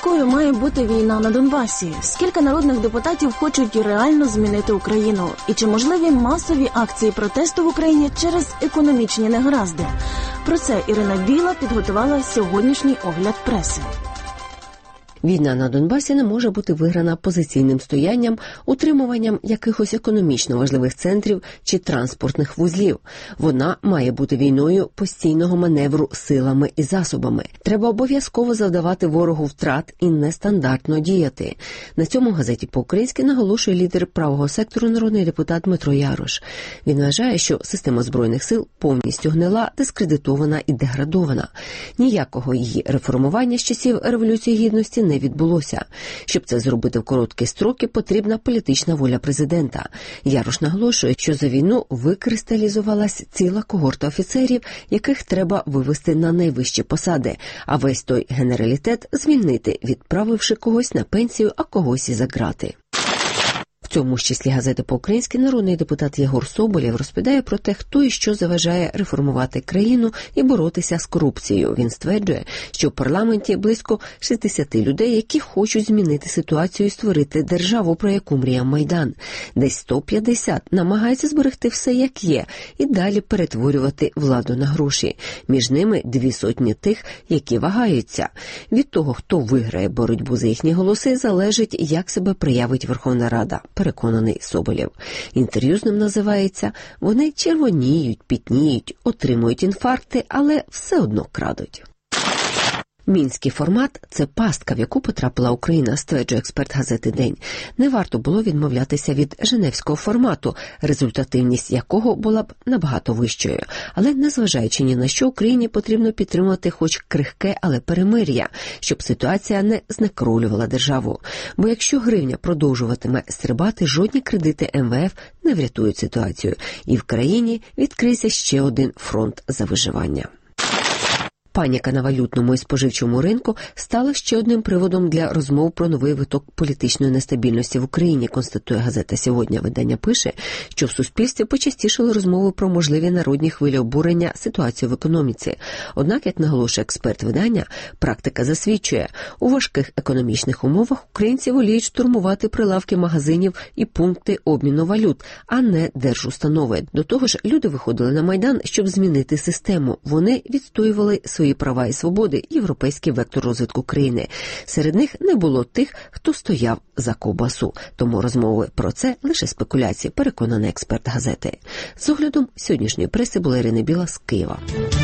якою має бути війна на Донбасі? Скільки народних депутатів хочуть реально змінити Україну? І чи можливі масові акції протесту в Україні через економічні негаразди? Про це Ірина Біла підготувала сьогоднішній огляд преси. Війна на Донбасі не може бути виграна позиційним стоянням, утримуванням якихось економічно важливих центрів чи транспортних вузлів. Вона має бути війною постійного маневру силами і засобами. Треба обов'язково завдавати ворогу втрат і нестандартно діяти. На цьому в газеті по-українськи наголошує лідер правого сектору народний депутат Дмитро Ярош. Він вважає, що система Збройних сил повністю гнила, дискредитована і деградована. Ніякого її реформування з часів Революції Гідності не відбулося. Щоб це зробити в короткі строки, потрібна політична воля президента. Ярош наголошує, що за війну викристалізувалась ціла когорта офіцерів, яких треба вивести на найвищі посади, а весь той генералітет звільнити, відправивши когось на пенсію, а когось і за ґрати. В цьому ж числі газети по-українськи народний депутат Єгор Соболєв розповідає про те, хто і що заважає реформувати країну і боротися з корупцією. Він стверджує, що в парламенті близько 60 людей, які хочуть змінити ситуацію і створити державу, про яку мріяв Майдан. Десь 150 намагаються зберегти все як є і далі перетворювати владу на гроші. Між ними 200 тих, які вагаються. Від того, хто виграє боротьбу за їхні голоси, залежить, як себе проявить Верховна Рада, переконаний Соболєв. Інтерв'ю з ним називається «Вони червоніють, пітніють, отримують інфаркти, але все одно крадуть». Мінський формат – це пастка, в яку потрапила Україна, стверджує експерт газети «День». Не варто було відмовлятися від женевського формату, результативність якого була б набагато вищою. Але, незважаючи ні на що, Україні потрібно підтримувати хоч крихке, але перемир'я, щоб ситуація не знекролювала державу. Бо якщо гривня продовжуватиме стрибати, жодні кредити МВФ не врятують ситуацію. І в країні відкриється ще один фронт за виживання. Паніка на валютному і споживчому ринку стала ще одним приводом для розмов про новий виток політичної нестабільності в Україні, констатує газета «Сьогодні». Видання пише, що в суспільстві почастішали розмови про можливі народні хвилі обурення ситуації в економіці. Однак, як наголошує експерт видання, практика засвідчує, у важких економічних умовах українці воліють штурмувати прилавки магазинів і пункти обміну валют, а не держустанови. До того ж, люди виходили на Майдан, щоб змінити систему. Вони відстоювали свої права і свободи, європейський вектор розвитку країни. Серед них не було тих, хто стояв за ковбасу. Тому розмови про це лише спекуляції, переконаний експерт газети. З оглядом сьогоднішньої преси була Ірина Біла з Києва.